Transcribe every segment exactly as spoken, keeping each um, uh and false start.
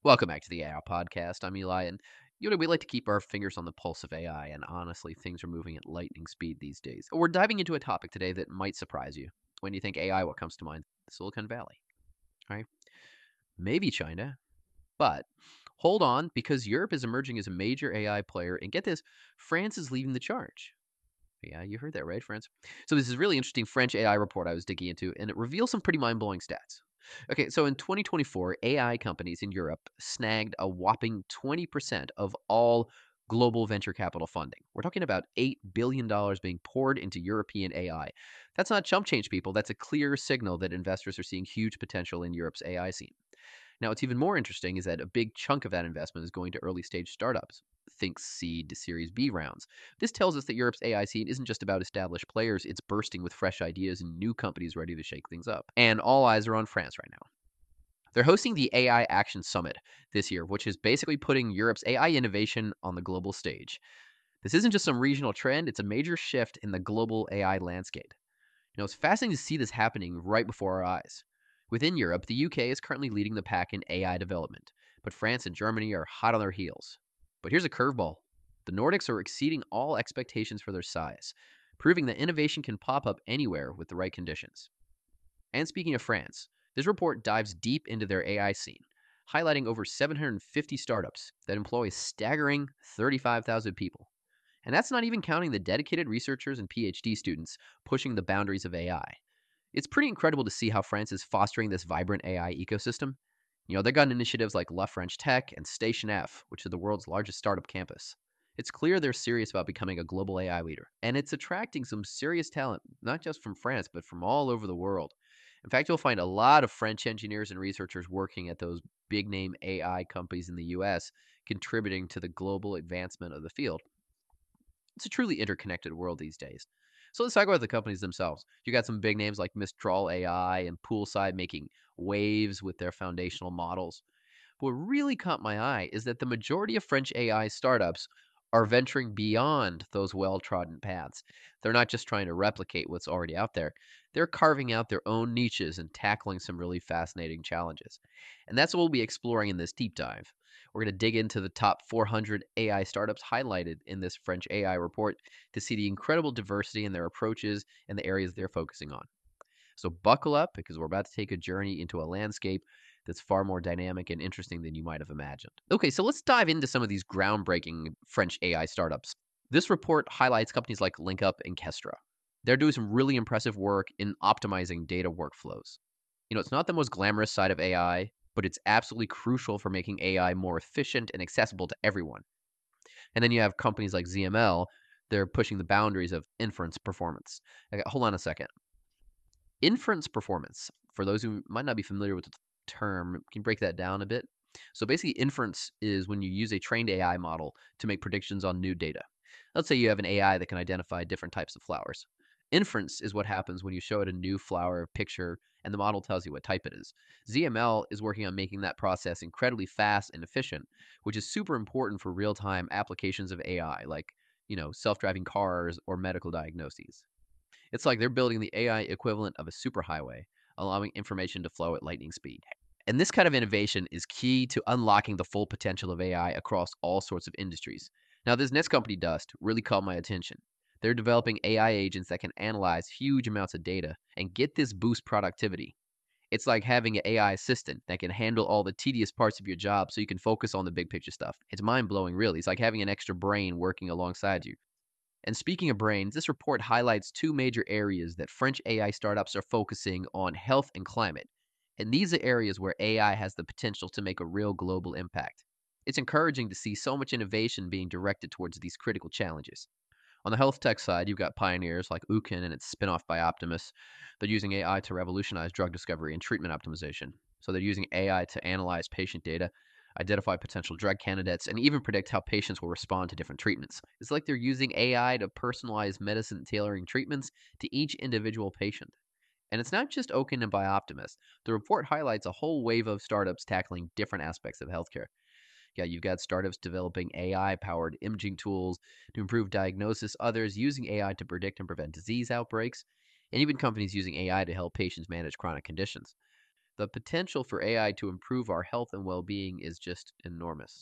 Welcome back to the A I podcast. I'm Eli, and you know we like to keep our fingers on the pulse of A I, and honestly, things are moving at lightning speed these days. We're diving into a topic today that might surprise you. When you think A I, what comes to mind? Silicon Valley, right? Maybe China, but hold on, because Europe is emerging as a major A I player, and get this, France is leading the charge. Yeah, you heard that right, France. So this is a really interesting French A I report I was digging into, and it reveals some pretty mind-blowing stats. Okay, so in twenty twenty-four, A I companies in Europe snagged a whopping twenty percent of all global venture capital funding. We're talking about eight billion dollars being poured into European A I. That's not chump change, people. That's a clear signal that investors are seeing huge potential in Europe's A I scene. Now, what's even more interesting is that a big chunk of that investment is going to early stage startups. Think seed to Series B rounds. This tells us that Europe's A I scene isn't just about established players, it's bursting with fresh ideas and new companies ready to shake things up. And all eyes are on France right now. They're hosting the A I Action Summit this year, which is basically putting Europe's A I innovation on the global stage. This isn't just some regional trend, it's a major shift in the global A I landscape. You know, it's fascinating to see this happening right before our eyes. Within Europe, the U K is currently leading the pack in A I development, but France and Germany are hot on their heels. But here's a curveball: the Nordics are exceeding all expectations for their size, proving that innovation can pop up anywhere with the right conditions. And speaking of France, this report dives deep into their A I scene, highlighting over seven hundred fifty startups that employ a staggering thirty-five thousand people. And that's not even counting the dedicated researchers and PhD students pushing the boundaries of A I. It's pretty incredible to see how France is fostering this vibrant A I ecosystem. You know, they've got initiatives like La French Tech and Station F, which are the world's largest startup campus. It's clear they're serious about becoming a global A I leader, and it's attracting some serious talent, not just from France, but from all over the world. In fact, you'll find a lot of French engineers and researchers working at those big name A I companies in the U S, contributing to the global advancement of the field. It's a truly interconnected world these days. So let's talk about the companies themselves. You got some big names like Mistral A I and Poolside making waves with their foundational models. But what really caught my eye is that the majority of French A I startups are venturing beyond those well trodden paths. They're not just trying to replicate what's already out there, they're carving out their own niches and tackling some really fascinating challenges. And that's what we'll be exploring in this deep dive. We're going to dig into the top four hundred A I startups highlighted in this French A I report to see the incredible diversity in their approaches and the areas they're focusing on. So buckle up because we're about to take a journey into a landscape that's far more dynamic and interesting than you might have imagined. Okay, so let's dive into some of these groundbreaking French A I startups. This report highlights companies like LinkUp and Kestra. They're doing some really impressive work in optimizing data workflows. You know, it's not the most glamorous side of A I, but it's absolutely crucial for making A I more efficient and accessible to everyone. And then you have companies like Z M L, they're pushing the boundaries of inference performance. Okay, hold on a second. Inference performance, for those who might not be familiar with the term, can you break that down a bit? So basically, inference is when you use a trained A I model to make predictions on new data. Let's say you have an A I that can identify different types of flowers. Inference is what happens when you show it a new flower picture and the model tells you what type it is. Z M L is working on making that process incredibly fast and efficient, which is super important for real-time applications of A I, like, you know, self-driving cars or medical diagnoses. It's like they're building the A I equivalent of a superhighway, allowing information to flow at lightning speed. And this kind of innovation is key to unlocking the full potential of A I across all sorts of industries. Now, this next company, Dust, really caught my attention. They're developing A I agents that can analyze huge amounts of data and get this boost productivity. It's like having an A I assistant that can handle all the tedious parts of your job so you can focus on the big picture stuff. It's mind blowing, really. It's like having an extra brain working alongside you. And speaking of brains, this report highlights two major areas that French A I startups are focusing on: health and climate. And these are areas where A I has the potential to make a real global impact. It's encouraging to see so much innovation being directed towards these critical challenges. On the health tech side, you've got pioneers like Ukin and its spin-off Bioptimus. They're using A I to revolutionize drug discovery and treatment optimization. So they're using A I to analyze patient data, identify potential drug candidates, and even predict how patients will respond to different treatments. It's like they're using A I to personalize medicine, tailoring treatments to each individual patient. And it's not just Okin and Bioptimus. The report highlights a whole wave of startups tackling different aspects of healthcare. Yeah, you've got startups developing A I-powered imaging tools to improve diagnosis, others using A I to predict and prevent disease outbreaks, and even companies using A I to help patients manage chronic conditions. The potential for A I to improve our health and well being is just enormous.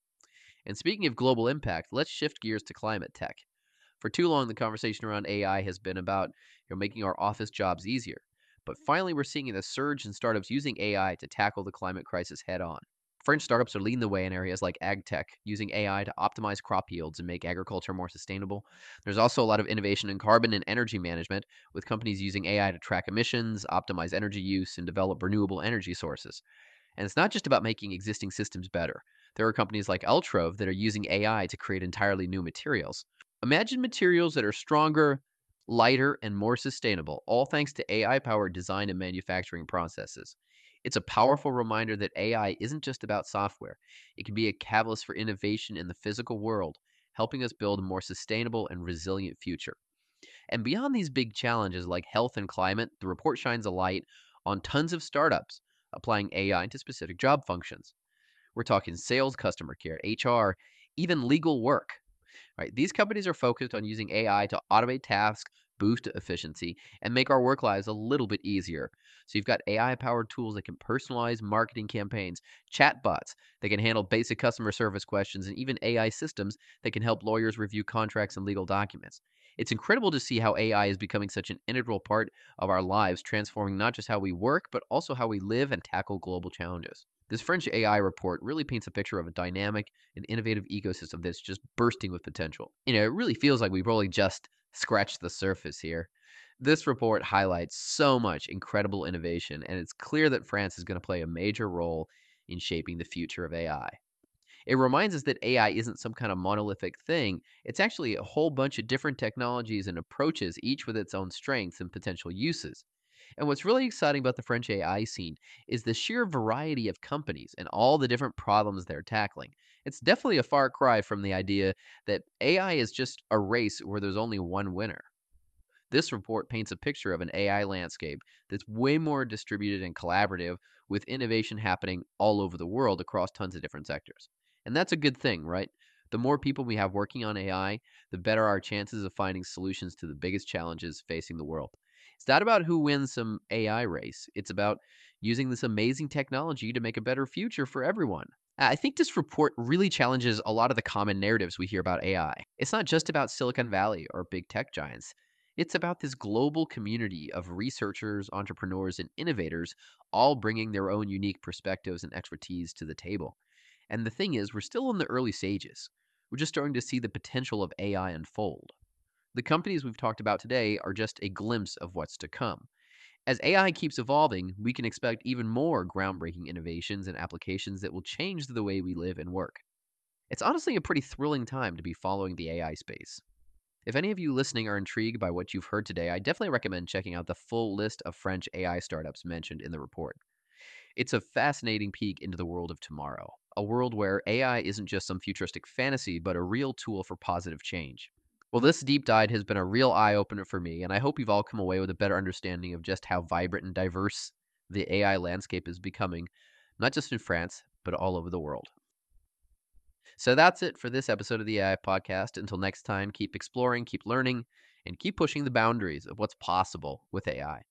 And speaking of global impact, let's shift gears to climate tech. For too long, the conversation around A I has been about you know, making our office jobs easier. But finally, we're seeing a surge in startups using A I to tackle the climate crisis head on. French startups are leading the way in areas like ag tech, using A I to optimize crop yields and make agriculture more sustainable. There's also a lot of innovation in carbon and energy management, with companies using A I to track emissions, optimize energy use, and develop renewable energy sources. And it's not just about making existing systems better. There are companies like Ultrove that are using A I to create entirely new materials. Imagine materials that are stronger, lighter, and more sustainable, all thanks to A I powered design and manufacturing processes. It's a powerful reminder that A I isn't just about software, it can be a catalyst for innovation in the physical world, helping us build a more sustainable and resilient future. And beyond these big challenges like health and climate, the report shines a light on tons of startups applying A I to specific job functions. We're talking sales, customer care, H R, even legal work. Right? These companies are focused on using A I to automate tasks, boost efficiency, and make our work lives a little bit easier. So you've got A I powered tools that can personalize marketing campaigns, chatbots that can handle basic customer service questions, and even A I systems that can help lawyers review contracts and legal documents. It's incredible to see how A I is becoming such an integral part of our lives, transforming not just how we work, but also how we live and tackle global challenges. This French A I report really paints a picture of a dynamic and innovative ecosystem that's just bursting with potential. You know, it really feels like we've probably just scratched the surface here. This report highlights so much incredible innovation, and it's clear that France is going to play a major role in shaping the future of A I. It reminds us that A I isn't some kind of monolithic thing. It's actually a whole bunch of different technologies and approaches, each with its own strengths and potential uses. And what's really exciting about the French A I scene is the sheer variety of companies and all the different problems they're tackling. It's definitely a far cry from the idea that A I is just a race where there's only one winner. This report paints a picture of an A I landscape that's way more distributed and collaborative, with innovation happening all over the world across tons of different sectors. And that's a good thing, right? The more people we have working on A I, the better our chances of finding solutions to the biggest challenges facing the world. It's not about who wins some A I race, it's about using this amazing technology to make a better future for everyone. I think this report really challenges a lot of the common narratives we hear about A I. It's not just about Silicon Valley or big tech giants. It's about this global community of researchers, entrepreneurs, and innovators, all bringing their own unique perspectives and expertise to the table. And the thing is, we're still in the early stages. We're just starting to see the potential of A I unfold. The companies we've talked about today are just a glimpse of what's to come. As A I keeps evolving, we can expect even more groundbreaking innovations and applications that will change the way we live and work. It's honestly a pretty thrilling time to be following the A I space. If any of you listening are intrigued by what you've heard today, I definitely recommend checking out the full list of French A I startups mentioned in the report. It's a fascinating peek into the world of tomorrow, a world where A I isn't just some futuristic fantasy, but a real tool for positive change. Well, this deep dive has been a real eye opener for me, and I hope you've all come away with a better understanding of just how vibrant and diverse the A I landscape is becoming, not just in France, but all over the world. So that's it for this episode of the A I Podcast. Until next time, keep exploring, keep learning, and keep pushing the boundaries of what's possible with A I.